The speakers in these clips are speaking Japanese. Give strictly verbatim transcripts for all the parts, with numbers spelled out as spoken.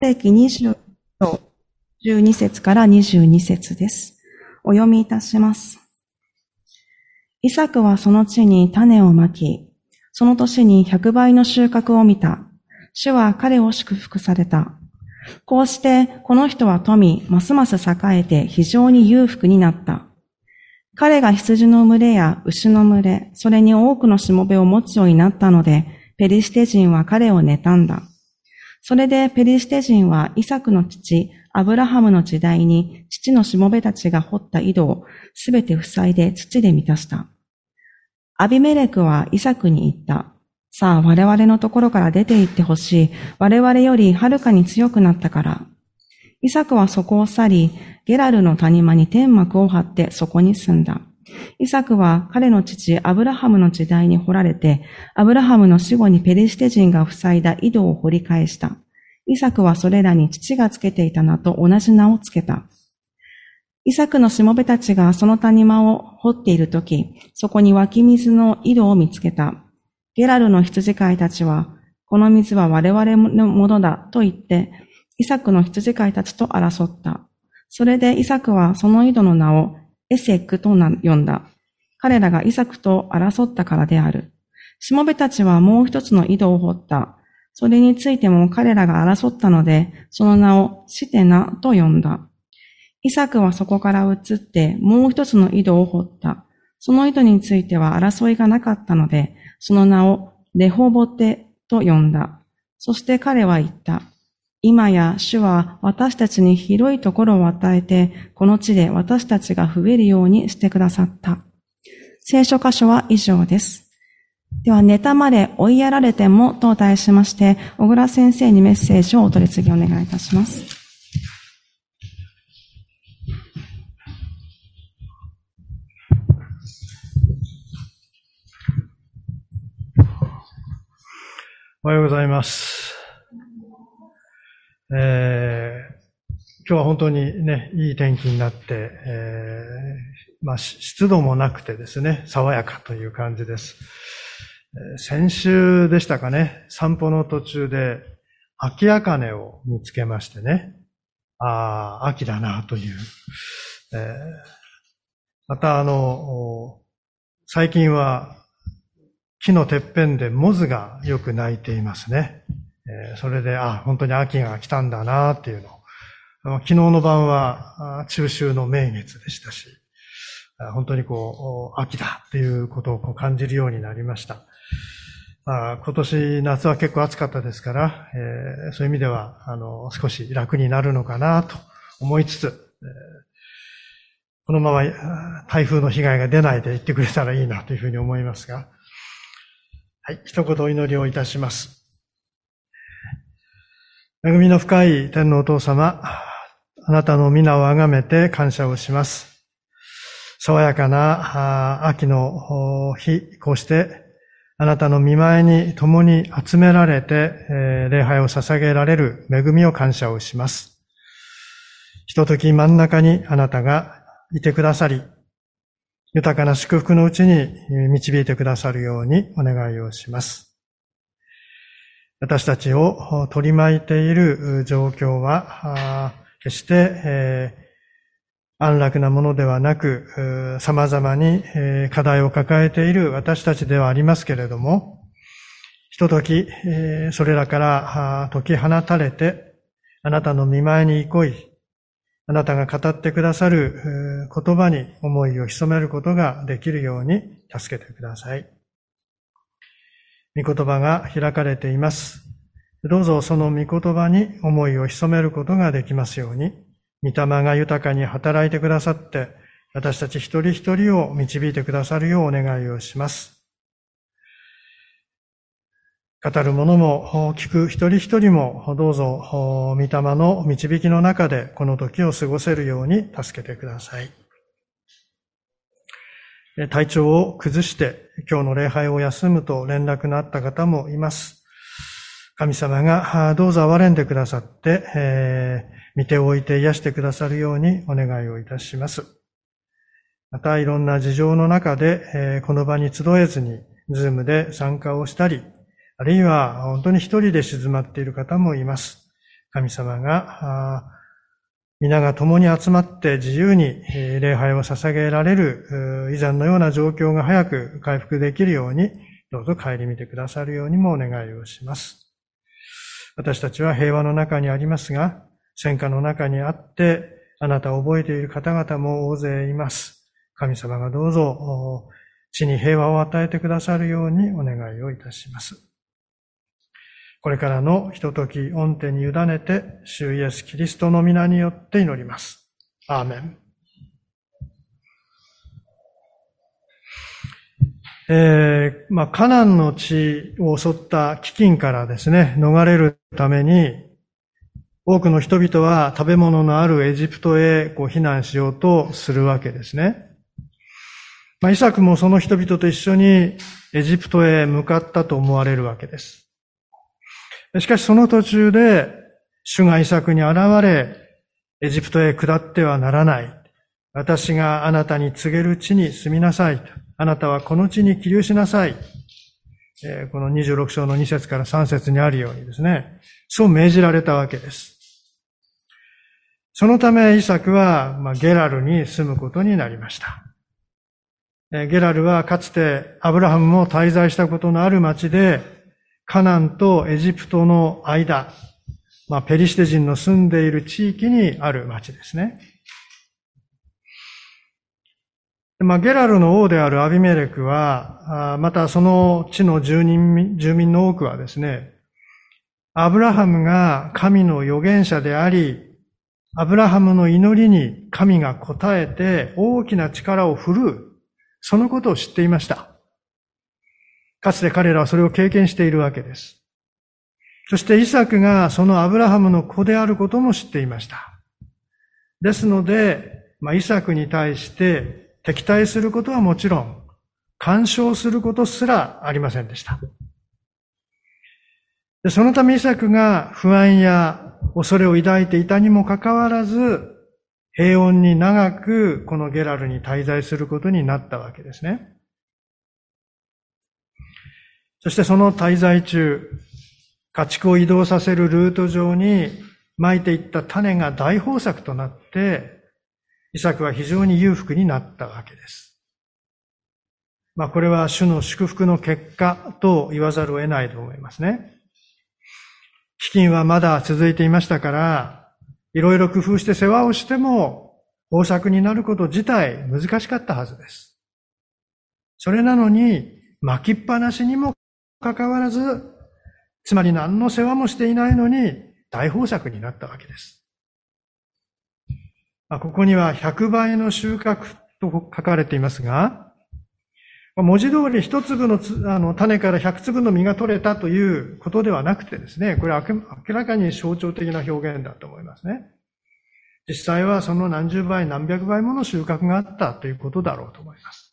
聖記にじゅう章じゅうに節からにじゅうに節です。お読みいたします。イサクはその地に種をまき、その年に百倍の収穫を見た。主は彼を祝福された。こうしてこの人は富、ますます栄えて非常に裕福になった。彼が羊の群れや牛の群れ、それに多くのしもべを持つようになったので、ペリシテ人は彼を妬んだ。それでペリシテ人はイサクの父、アブラハムの時代に父のしもべたちが掘った井戸をすべて塞いで土で満たした。アビメレクはイサクに言った。さあ我々のところから出て行ってほしい。我々よりはるかに強くなったから。イサクはそこを去り、ゲラルの谷間に天幕を張ってそこに住んだ。イサクは彼の父アブラハムの時代に掘られて、アブラハムの死後にペリシテ人が塞いだ井戸を掘り返した。イサクはそれらに父がつけていた名と同じ名をつけた。イサクのしもべたちがその谷間を掘っているとき、そこに湧き水の井戸を見つけた。ゲラルの羊飼いたちは、この水は我々のものだと言って、イサクの羊飼いたちと争った。それでイサクはその井戸の名をエセクと呼んだ。彼らがイサクと争ったからである。しもべたちはもう一つの井戸を掘った。それについても彼らが争ったので、その名をシテナと呼んだ。イサクはそこから移ってもう一つの井戸を掘った。その井戸については争いがなかったので、その名をレホボテと呼んだ。そして彼は言った。今や主は私たちに広いところを与えて、この地で私たちが増えるようにしてくださった。聖書箇所は以上です。では、妬まれ追いやられてもと題しまして、小倉先生にメッセージをお取り次ぎお願いいたします。 おはようございます。えー、今日は本当にね、いい天気になって、えー、まあ、湿度もなくてですね、爽やかという感じです。えー、先週でしたかね、散歩の途中で、秋茜を見つけましてね、ああ、秋だなという。えー、またあの、最近は木のてっぺんでモズがよく鳴いていますね。えー、それで、あ、本当に秋が来たんだなっていうのを。昨日の晩は中秋の名月でしたし、本当にこう、秋だっていうことをこう感じるようになりました。あ、今年夏は結構暑かったですから、えー、そういう意味では、あの、少し楽になるのかなと思いつつ、えー、このまま台風の被害が出ないでいってくれたらいいなというふうに思いますが、はい、一言お祈りをいたします。恵みの深い天のお父様、あなたの皆をあがめて感謝をします。爽やかな秋の日、こうしてあなたの御前に共に集められて、えー、礼拝を捧げられる恵みを感謝をします。ひととき真ん中にあなたがいてくださり、豊かな祝福のうちに導いてくださるようにお願いをします。私たちを取り巻いている状況は、決して、えー、安楽なものではなく、様々に課題を抱えている私たちではありますけれども、ひととき、それらから解き放たれて、あなたの御前に憩い、あなたが語ってくださる言葉に思いを潜めることができるように助けてください。御言葉が開かれています。どうぞその御言葉に思いを潜めることができますように、御霊が豊かに働いてくださって、私たち一人一人を導いてくださるようお願いをします。語る者も聞く一人一人もどうぞ御霊の導きの中でこの時を過ごせるように助けてください。体調を崩して今日の礼拝を休むと連絡のあった方もいます。神様がどうぞ憐れんでくださって、えー、見ておいて癒してくださるようにお願いをいたします。またいろんな事情の中で、えー、この場に集えずにズームで参加をしたり、あるいは本当に一人で静まっている方もいます。 神様が、皆が共に集まって自由に礼拝を捧げられる以前のような状況が早く回復できるように、どうぞ顧みてくださるようにもお願いをします。私たちは平和の中にありますが、戦火の中にあって、あなたを覚えている方々も大勢います。神様がどうぞ、地に平和を与えてくださるようにお願いをいたします。これからのひととき御手に委ねて、主イエスキリストの皆によって祈ります。アーメン。えー、まあ、カナンの地を襲った飢饉からですね、逃れるために、多くの人々は食べ物のあるエジプトへこう避難しようとするわけですね。まあ、イサクもその人々と一緒にエジプトへ向かったと思われるわけです。しかしその途中で、主がイサクに現れ、エジプトへ下ってはならない。私があなたに告げる地に住みなさい。あなたはこの地に起立しなさい。このにじゅうろく章のに節からさん節にあるようにですね、そう命じられたわけです。そのためイサクは、まあ、ゲラルに住むことになりました。ゲラルはかつてアブラハムも滞在したことのある町で、カナンとエジプトの間、まあ、ペリシテ人の住んでいる地域にある町ですね。まあ、ゲラルの王であるアビメレクは、またその地の住人、住民の多くはですね、アブラハムが神の預言者であり、アブラハムの祈りに神が応えて大きな力を振るう、そのことを知っていました。かつて彼らはそれを経験しているわけです。そしてイサクがそのアブラハムの子であることも知っていました。ですので、まあ、イサクに対して敵対することはもちろん、干渉することすらありませんでした。で、そのためイサクが不安や恐れを抱いていたにもかかわらず、平穏に長くこのゲラルに滞在することになったわけですね。そしてその滞在中、家畜を移動させるルート上に撒いていった種が大豊作となって、イサクは非常に裕福になったわけです。まあこれは主の祝福の結果と言わざるを得ないと思いますね。飢饉はまだ続いていましたから、いろいろ工夫して世話をしても豊作になること自体難しかったはずです。それなのに、巻きっぱなしにもかかわらず、つまり何の世話もしていないのに大豊作になったわけです。ここにはひゃくばいの収穫と書かれていますが、文字通り一粒のあの種から百粒の実が取れたということではなくてですね、これは明らかに象徴的な表現だと思いますね。実際はその何十倍何百倍もの収穫があったということだろうと思います。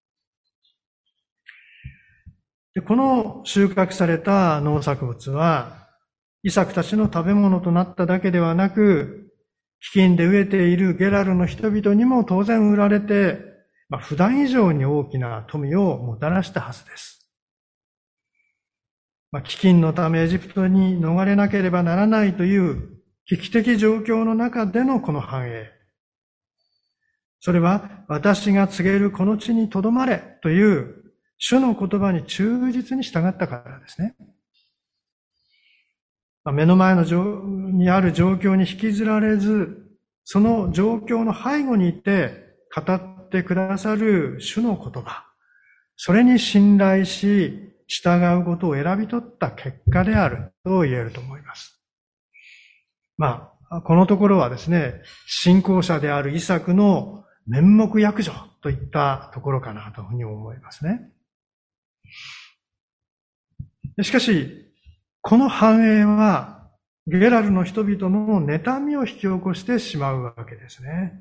でこの収穫された農作物は、イサクたちの食べ物となっただけではなく、飢饉で飢えているゲラルの人々にも当然売られて、まあ、普段以上に大きな富をもたらしたはずです。まあ、飢饉のためエジプトに逃れなければならないという危機的状況の中でのこの繁栄。それは私が告げるこの地にとどまれという主の言葉に忠実に従ったからですね。目の前のにある状況に引きずられず、その状況の背後にいて語ってくださる主の言葉、それに信頼し従うことを選び取った結果であると言えると思います。まあ、このところはですね、信仰者であるイサクの面目躍如といったところかなというふうに思いますね。しかし、この繁栄はゲラルの人々の妬みを引き起こしてしまうわけですね。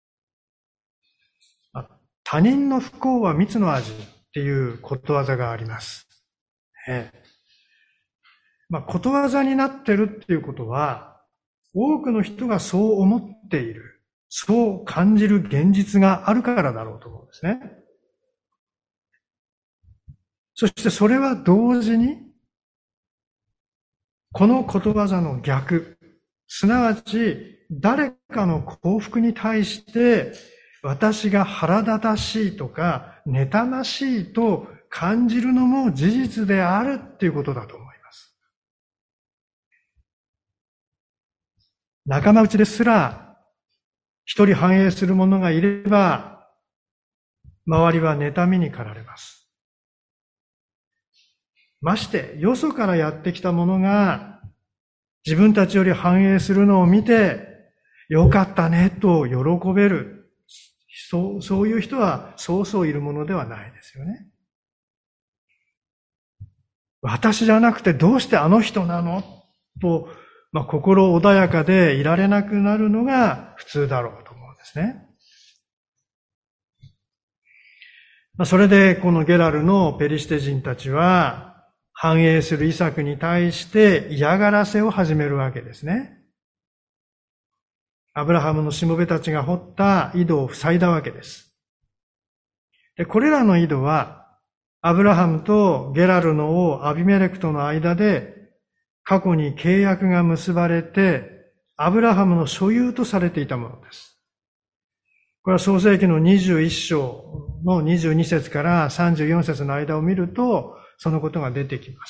他人の不幸は蜜の味っていうことわざがあります。ええまあ、ことわざになってるっていうことは、多くの人がそう思っている、そう感じる現実があるからだろうと思うんですね。そしてそれは同時に、このことわざの逆、 すなわち誰かの幸福に対して私が腹立たしいとか妬ましいと感じるのも事実であるっていうことだと思います。仲間内ですら一人繁栄する者がいれば周りは妬みに駆られます。まして、よそからやってきた者が自分たちより繁栄するのを見て、よかったねと喜べる。そう、そういう人はそうそういるものではないですよね。私じゃなくてどうしてあの人なのと、まあ、心穏やかでいられなくなるのが普通だろうと思うんですね。まあ、それでこのゲラルのペリシテ人たちは、繁栄するイサクに対して嫌がらせを始めるわけですね。アブラハムのしもべたちが掘った井戸を塞いだわけです。で、これらの井戸は、アブラハムとゲラルの王アビメレクとの間で過去に契約が結ばれて、アブラハムの所有とされていたものです。これは創世記のにじゅういっ章のにじゅうに節からさんじゅうよん節の間を見ると、そのことが出てきます。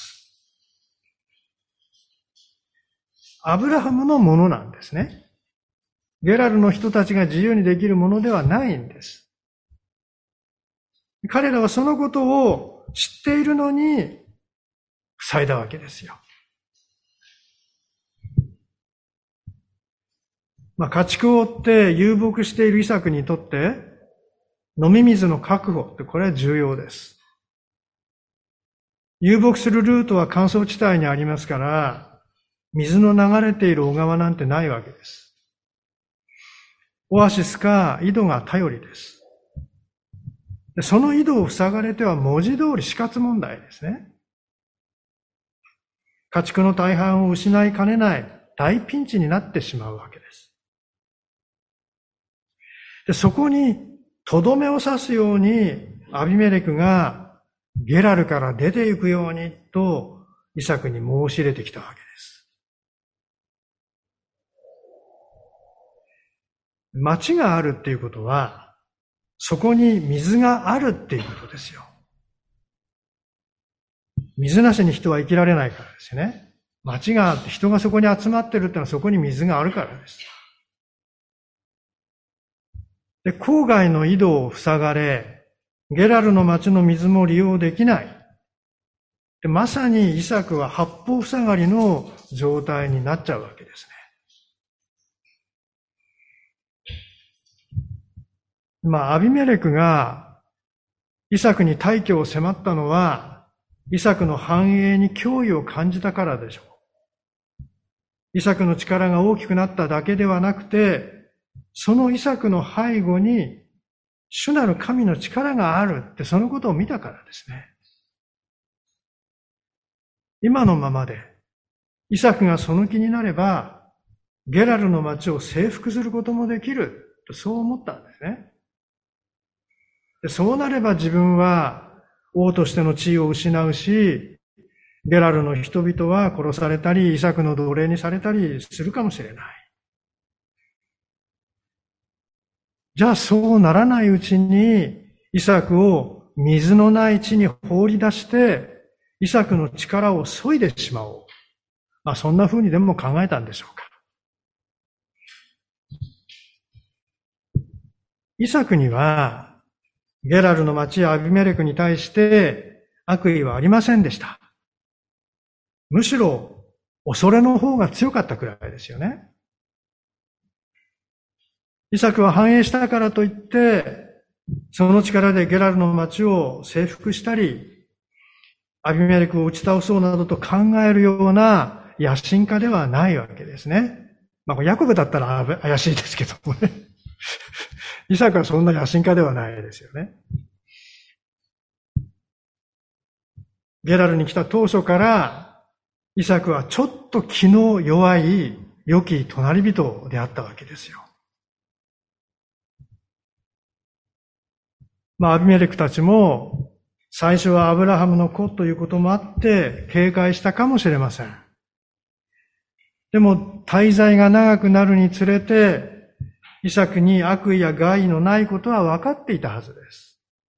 アブラハムのものなんですね。ゲラルの人たちが自由にできるものではないんです。彼らはそのことを知っているのに塞いだわけですよ。まあ、家畜を追って遊牧しているイサクにとって飲み水の確保ってこれは重要です。遊牧するルートは乾燥地帯にありますから、水の流れている小川なんてないわけです。オアシスか井戸が頼りです。でその井戸を塞がれては文字通り死活問題ですね。家畜の大半を失いかねない大ピンチになってしまうわけです。でそこにとどめを刺すようにアビメレクがゲラルから出て行くようにとイサクに申し入れてきたわけです。町があるっていうことは、そこに水があるっていうことですよ。水なしに人は生きられないからですよね。町があって人がそこに集まってるってのはそこに水があるからです。で、郊外の井戸を塞がれ、ゲラルの町の水も利用できない。でまさにイサクは八方塞がりの状態になっちゃうわけですね。まあ、アビメレクがイサクに退去を迫ったのは、イサクの繁栄に脅威を感じたからでしょう。イサクの力が大きくなっただけではなくて、そのイサクの背後に主なる神の力があるってそのことを見たからですね。今のままでイサクがその気になればゲラルの町を征服することもできるとそう思ったんですね。でそうなれば自分は王としての地位を失うし、ゲラルの人々は殺されたりイサクの奴隷にされたりするかもしれない。じゃあそうならないうちにイサクを水のない地に放り出してイサクの力を削いでしまおう。まあそんな風にでも考えたんでしょうか。イサクにはゲラルの町アビメレクに対して悪意はありませんでした。むしろ恐れの方が強かったくらいですよね。イサクは繁栄したからといって、その力でゲラルの町を征服したり、アビメレクを打ち倒そうなどと考えるような野心家ではないわけですね。まあ、ヤコブだったら怪しいですけどもね。イサクはそんな野心家ではないですよね。ゲラルに来た当初から、イサクはちょっと気の弱い良き隣人であったわけですよ。まあ、アビメレクたちも最初はアブラハムの子ということもあって警戒したかもしれません。 でも滞在が長くなるにつれて、イサクに悪意や害のないことは分かっていたはずです。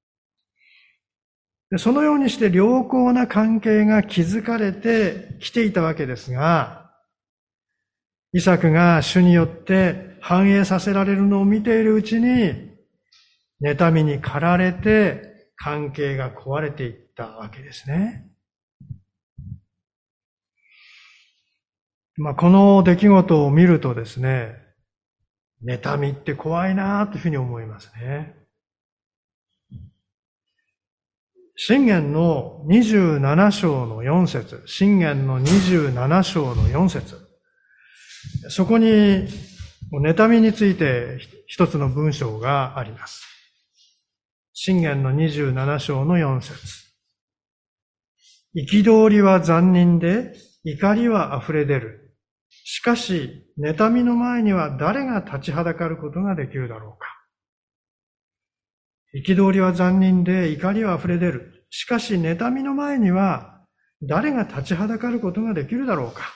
でそのようにして良好な関係が築かれてきていたわけですが、イサクが主によって繁栄させられるのを見ているうちに、妬みに駆られて関係が壊れていったわけですね。まあ、この出来事を見るとですね、妬みって怖いなというふうに思いますね。箴言のにじゅうなな章のよん節、箴言のにじゅうなな章のよん節、そこに妬みについて一つの文章があります。箴言のにじゅうなな章のよん節。憤りは残忍で、怒りは溢れ出る。しかし、妬みの前には誰が立ちはだかることができるだろうか。憤りは残忍で、怒りは溢れ出る。しかし、妬みの前には誰が立ちはだかることができるだろうか。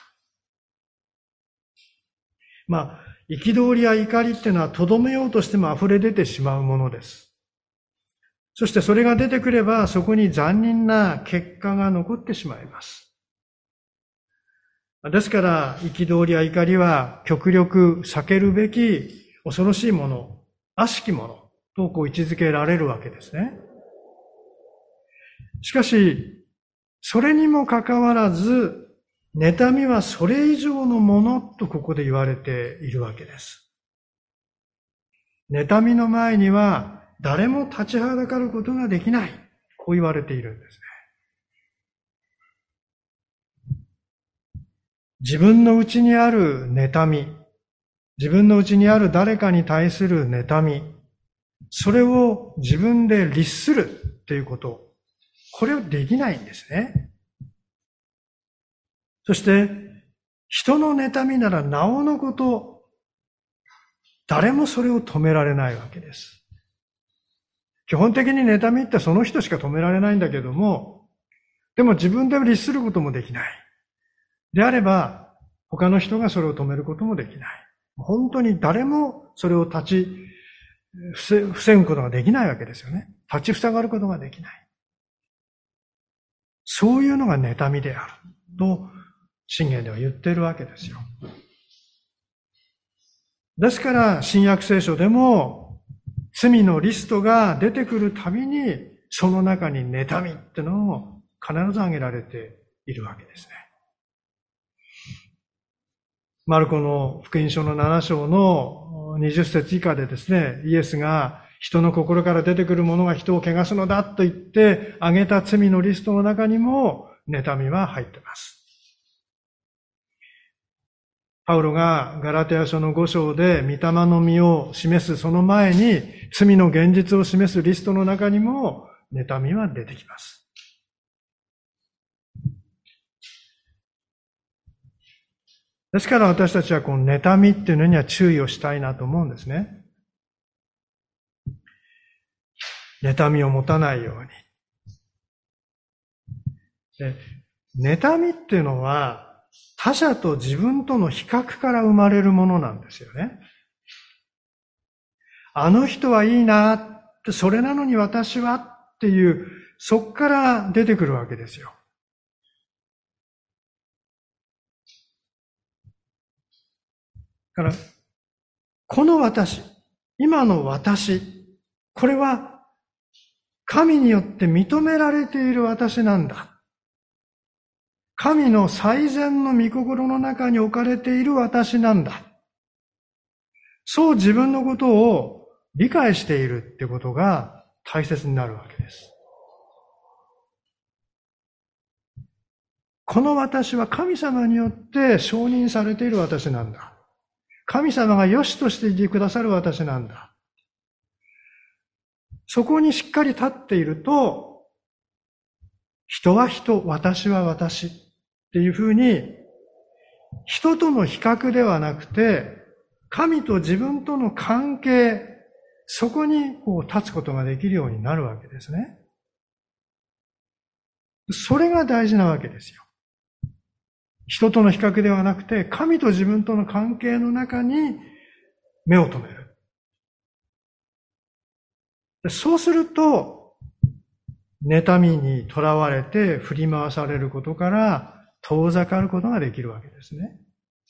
まあ、憤りや怒りっていうのは、とどめようとしても溢れ出てしまうものです。そしてそれが出てくれば、そこに残忍な結果が残ってしまいます。ですから、憤りや怒りは極力避けるべき恐ろしいもの、悪しきものとこう位置づけられるわけですね。しかし、それにもかかわらず、妬みはそれ以上のものとここで言われているわけです。妬みの前には誰も立ちはだかることができない。こう言われているんですね。自分の内にある妬み、自分の内にある誰かに対する妬み、それを自分で律するということ、これをできないんですね。そして、人の妬みならなおのこと、誰もそれを止められないわけです。基本的に妬みってその人しか止められないんだけども、でも自分で律することもできない。であれば、他の人がそれを止めることもできない。本当に誰もそれを立ち、防ぐことができないわけですよね。立ち塞がることができない。そういうのが妬みである。と、箴言では言っているわけですよ。ですから、新約聖書でも、罪のリストが出てくるたびに、その中に妬みってのを必ず挙げられているわけですね。マルコの福音書のなな章のにじゅっ節以下でですね、イエスが人の心から出てくるものが人を汚すのだと言って挙げた罪のリストの中にも妬みは入っています。パウロがガラテヤ書のご章で御霊の実を示すその前に罪の現実を示すリストの中にも妬みは出てきます。ですから私たちはこの妬みっていうのには注意をしたいなと思うんですね。妬みを持たないように。で、妬みっていうのは他者と自分との比較から生まれるものなんですよね。あの人はいいなって、それなのに私はっていう、そっから出てくるわけですよ。だから、この私、今の私、これは神によって認められている私なんだ。神の最善の御心の中に置かれている私なんだ。そう自分のことを理解しているってことが大切になるわけです。この私は神様によって承認されている私なんだ。神様が良しとしていてくださる私なんだ。そこにしっかり立っていると、人は人、私は私っていうふうに、人との比較ではなくて、神と自分との関係、そこにこう立つことができるようになるわけですね。それが大事なわけですよ。 人との比較ではなくて、神と自分との関係の中に目を留める。そうすると、妬みにとらわれて振り回されることから遠ざかることができるわけですね。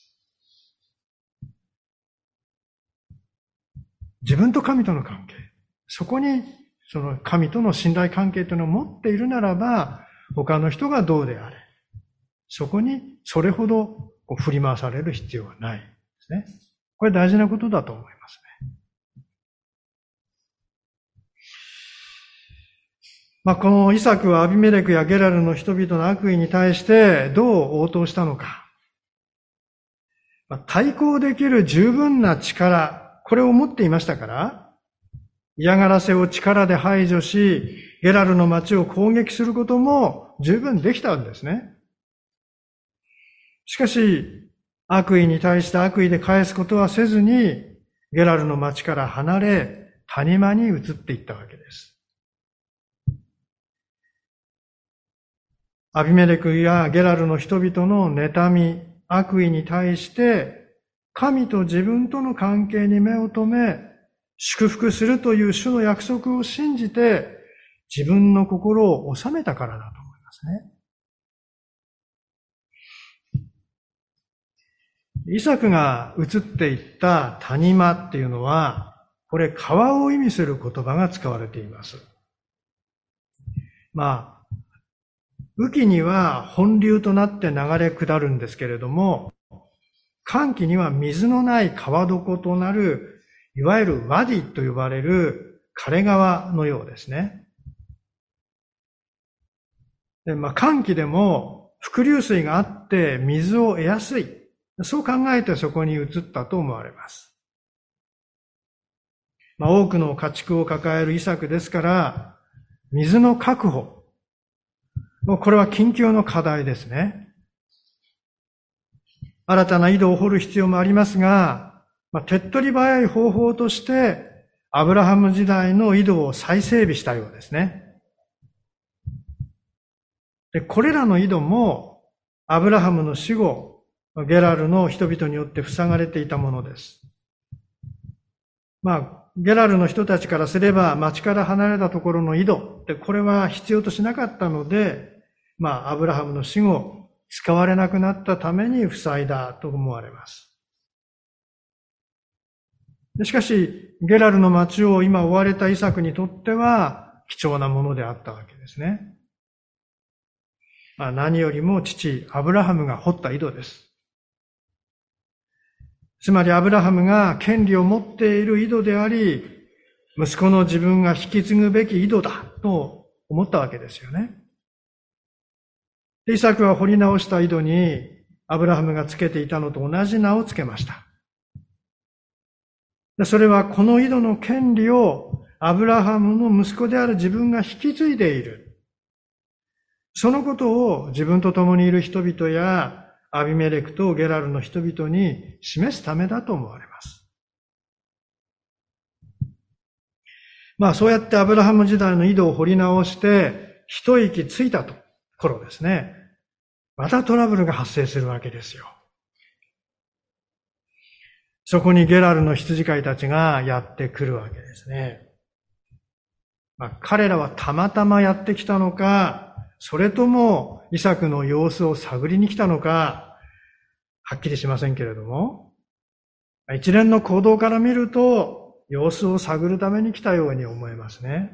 自分と神との関係。そこに、その神との信頼関係というのを持っているならば、他の人がどうであれ。そこにそれほど振り回される必要はないですね。これ大事なことだと思いますね。まあ、このイサクはアビメレクやゲラルの人々の悪意に対してどう応答したのか。まあ、対抗できる十分な力、これを持っていましたから、嫌がらせを力で排除し、ゲラルの町を攻撃することも十分できたんですね。しかし、悪意に対して悪意で返すことはせずに、ゲラルの町から離れ、谷間に移っていったわけです。アビメレクやゲラルの人々の妬み、悪意に対して、神と自分との関係に目を留め、祝福するという主の約束を信じて、自分の心を収めたからだと思いますね。イサクが移っていった谷間っていうのは、これ川を意味する言葉が使われています。まあ、雨季には本流となって流れ下るんですけれども、乾季には水のない川床となる、いわゆるワディと呼ばれる枯れ川のようですね。で、まあ、乾季でも伏流水があって水を得やすい。そう考えてそこに移ったと思われます。まあ、多くの家畜を抱えるイサクですから、水の確保。もうこれは緊急の課題ですね。新たな井戸を掘る必要もありますが、まあ、手っ取り早い方法として、アブラハム時代の井戸を再整備したようですね。で、これらの井戸も、アブラハムの死後、ゲラルの人々によって塞がれていたものです。まあ、ゲラルの人たちからすれば、町から離れたところの井戸って、これは必要としなかったので、まあ、アブラハムの死後、使われなくなったために塞いだと思われます。しかし、ゲラルの町を今追われたイサクにとっては、貴重なものであったわけですね。まあ、何よりも父、アブラハムが掘った井戸です。つまりアブラハムが権利を持っている井戸であり、息子の自分が引き継ぐべき井戸だと思ったわけですよね。で、イサクは掘り直した井戸にアブラハムがつけていたのと同じ名をつけました。で、それはこの井戸の権利をアブラハムの息子である自分が引き継いでいる。そのことを自分と共にいる人々やアビメレクとゲラルの人々に示すためだと思われます。まあそうやってアブラハム時代の井戸を掘り直して一息ついたと頃ですね。またトラブルが発生するわけですよ。そこにゲラルの羊飼いたちがやってくるわけですね。まあ彼らはたまたまやってきたのか、それともイサクの様子を探りに来たのか、はっきりしませんけれども、一連の行動から見ると、様子を探るために来たように思えますね。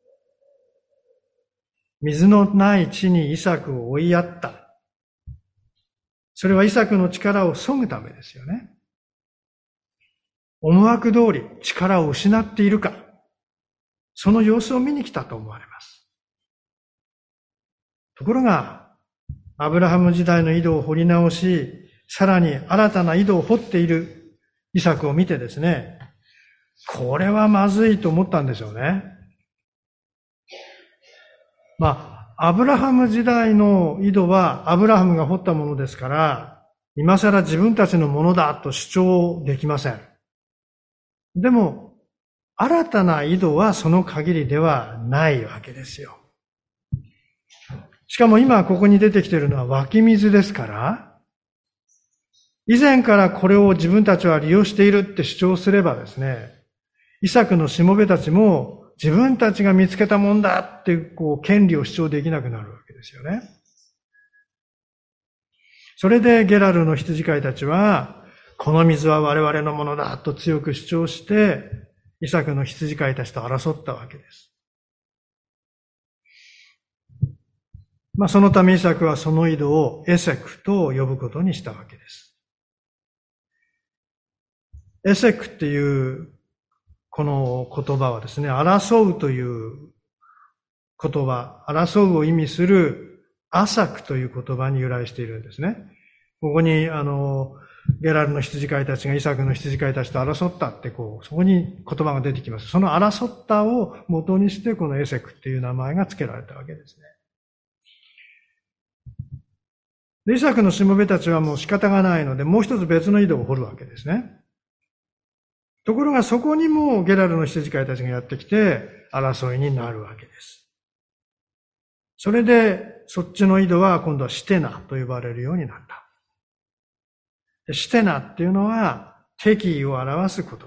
水のない地にイサクを追いやった。それはイサクの力を削ぐためですよね。思惑通り力を失っているか、その様子を見に来たと思われます。ところが、アブラハム時代の井戸を掘り直し、さらに新たな井戸を掘っているイサクを見てですね、これはまずいと思ったんでしょうね。まあ、アブラハム時代の井戸はアブラハムが掘ったものですから、今更自分たちのものだと主張できません。でも、新たな井戸はその限りではないわけですよ。しかも今ここに出てきているのは湧き水ですから、 以前からこれを自分たちは利用しているって主張すればですね、イサクのしもべたちも自分たちが見つけたもんだっていう、こう、権利を主張できなくなるわけですよね。それでゲラルの羊飼いたちは、この水は我々のものだと強く主張して、イサクの羊飼いたちと争ったわけです。まあ、そのためイサクはその井戸をエセクと呼ぶことにしたわけです。エセクっていうこの言葉はですね、争うという言葉、争うを意味するアサクという言葉に由来しているんですね。ここに、あの、ゲラルの羊飼いたちがイサクの羊飼いたちと争ったって、こう、そこに言葉が出てきます。その争ったを元にして、このエセクっていう名前が付けられたわけですね。で、イサクのしもべたちはもう仕方がないので、もう一つ別の井戸を掘るわけですね。ところがそこにもゲラルの羊飼いたちがやってきて、争いになるわけです。それで、そっちの井戸は今度はシテナと呼ばれるようになった。でシテナっていうのは敵意を表す言葉です。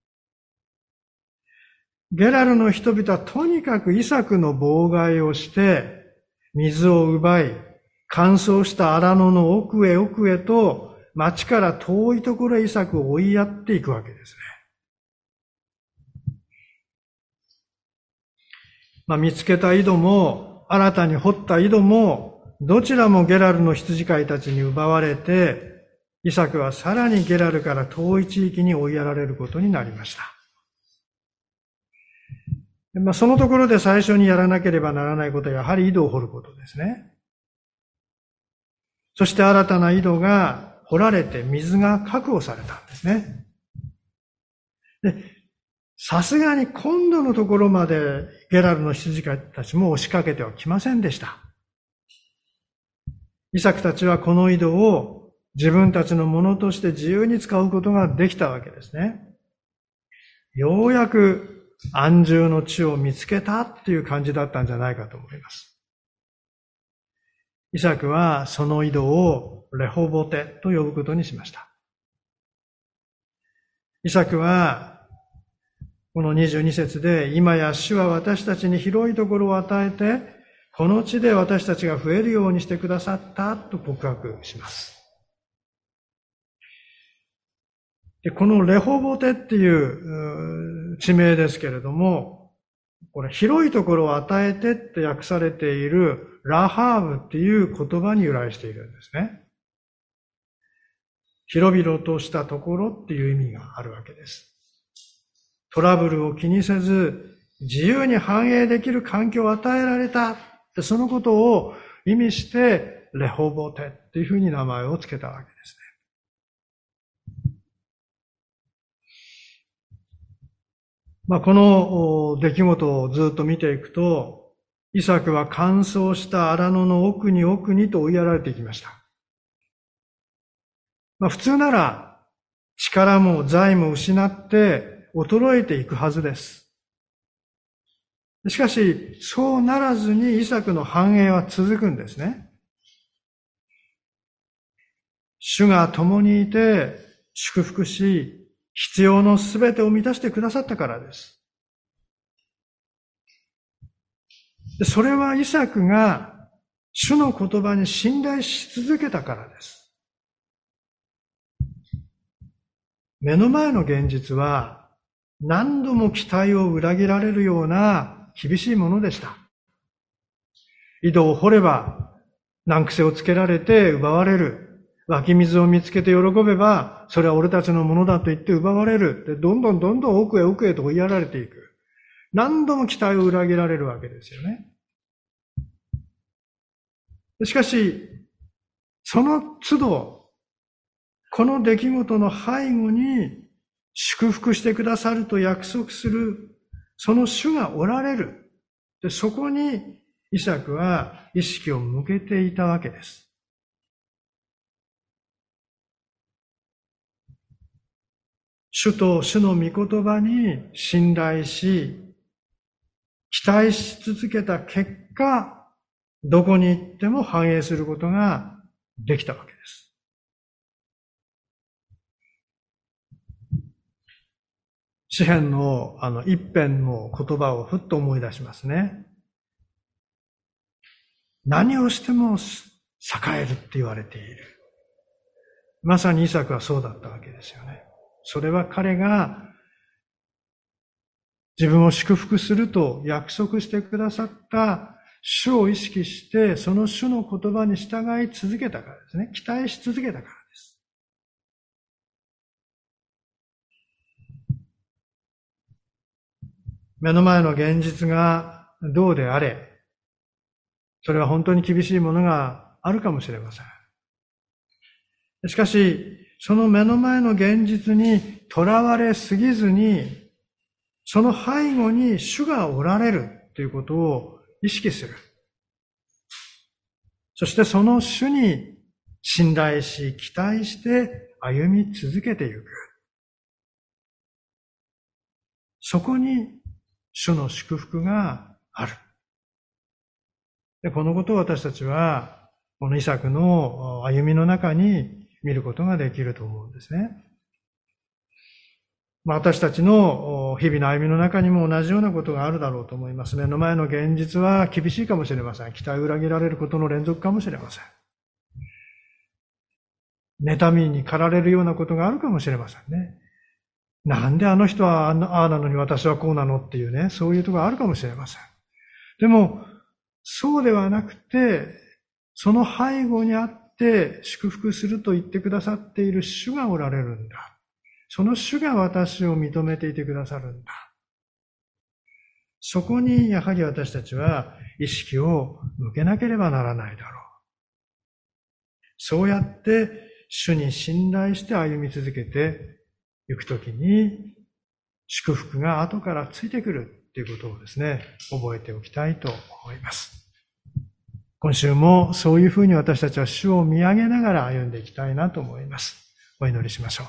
ゲラルの人々はとにかくイサクの妨害をして、水を奪い、乾燥した荒野の奥へ奥へと、町から遠いところへイサクを追いやっていくわけですね。まあ、見つけた井戸も、新たに掘った井戸も、どちらもゲラルの羊飼いたちに奪われて、イサクはさらにゲラルから遠い地域に追いやられることになりました。まあ、そのところで最初にやらなければならないことはやはり井戸を掘ることですね。そして新たな井戸が掘られて水が確保されたんですね。で、さすがに今度のところまでゲラルの羊飼いたちも押しかけてはきませんでした。イサクたちはこの井戸を自分たちのものとして自由に使うことができたわけですね。ようやく安住の地を見つけたっていう感じだったんじゃないかと思います。イサクはその井戸をレホボテと呼ぶことにしました。イサクはこのにじゅうに節で、今や主は私たちに広いところを与えて、この地で私たちが増えるようにしてくださったと告白します。でこのレホボテっていう地名ですけれども、これ広いところを与えてって訳されているラハーブっていう言葉に由来しているんですね。広々としたところっていう意味があるわけです。トラブルを気にせず自由に繁栄できる環境を与えられた。そのことを意味してレホボテっていうふうに名前を付けたわけですね。まあ、この出来事をずっと見ていくと、イサクは乾燥した荒野の奥に奥にと追いやられていきました。まあ、普通なら力も財も失って衰えていくはずです。しかし、そうならずにイサクの繁栄は続くんですね。主が共にいて祝福し、必要のすべてを満たしてくださったからです。それはイサクが主の言葉に信頼し続けたからです。目の前の現実は何度も期待を裏切られるような厳しいものでした。井戸を掘れば難癖をつけられて奪われる。湧き水を見つけて喜べば、それは俺たちのものだと言って奪われる。で、どんどんどんどん奥へ奥へと追いやられていく。何度も期待を裏切られるわけですよね。しかし、その都度、この出来事の背後に祝福してくださると約束する、その主がおられる。で、そこにイサクは意識を向けていたわけです。主と主の御言葉に信頼し、期待し続けた結果、どこに行っても繁栄することができたわけです。 詩編のあの一編の言葉をふっと思い出しますね。何をしても栄えるって言われている。まさにイサクはそうだったわけですよね。それは彼が自分を祝福すると約束してくださった主を意識して、その主の言葉に従い続けたからですね。期待し続けたからです。目の前の現実がどうであれ、それは本当に厳しいものがあるかもしれません。しかし、その目の前の現実にとらわれすぎずに、その背後に主がおられるということを意識する。そしてその主に信頼し、期待して歩み続けていく。そこに主の祝福がある。で、このことを私たちは、このイサクの歩みの中に見ることができると思うんですね。まあ、私たちの日々の歩みの中にも同じようなことがあるだろうと思います。目の前の現実は厳しいかもしれません。期待を裏切られることの連続かもしれません。妬みに駆られるようなことがあるかもしれませんね。なんであの人はああなのに私はこうなのっていうね、そういうところがあるかもしれません。でも、そうではなくて、その背後にあって祝福すると言ってくださっている主がおられるんだ。その主が私を認めていてくださるんだ。そこにやはり私たちは意識を向けなければならないだろう。そうやって主に信頼して歩み続けていくときに祝福が後からついてくるということをですね、覚えておきたいと思います。今週もそういうふうに私たちは主を見上げながら歩んでいきたいなと思います。お祈りしましょう。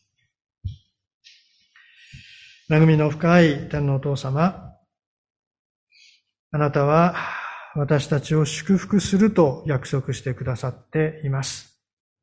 恵みの深い天のお父様、あなたは私たちを祝福すると約束してくださっています。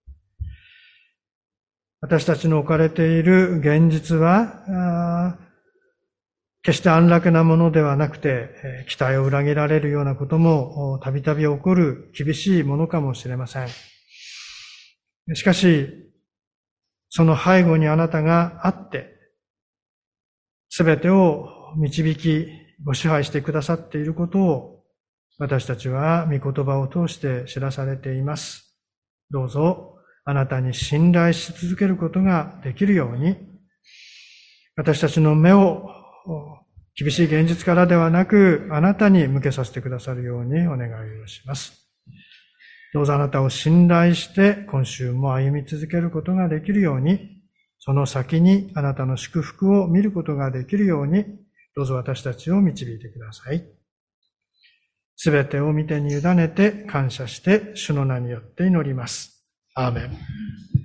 私たちの置かれている現実は、決して安楽なものではなくて、期待を裏切られるようなこともたびたび起こる厳しいものかもしれません。しかし、その背後にあなたがあって、すべてを導き、ご支配してくださっていることを、私たちは御言葉を通して知らされています。どうぞ、あなたに信頼し続けることができるように、私たちの目を厳しい現実からではなく、あなたに向けさせてくださるようにお願いをします。どうぞあなたを信頼して、今週も歩み続けることができるように、その先にあなたの祝福を見ることができるように、どうぞ私たちを導いてください。すべてを御手に委ねて感謝して、主の名によって祈ります。アーメン。